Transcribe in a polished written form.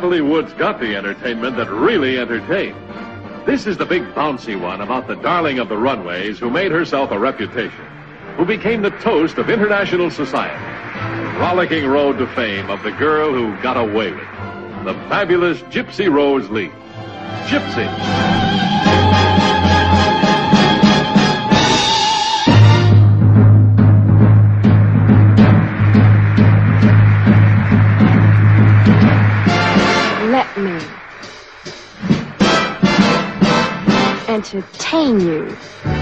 Natalie Wood's got the entertainment that really entertains. This is the big bouncy one about the darling of the runways who made herself a reputation, who became the toast of international society. The rollicking road to fame of the girl who got away with it. The fabulous Gypsy Rose Lee. Gypsy. Let me entertain you.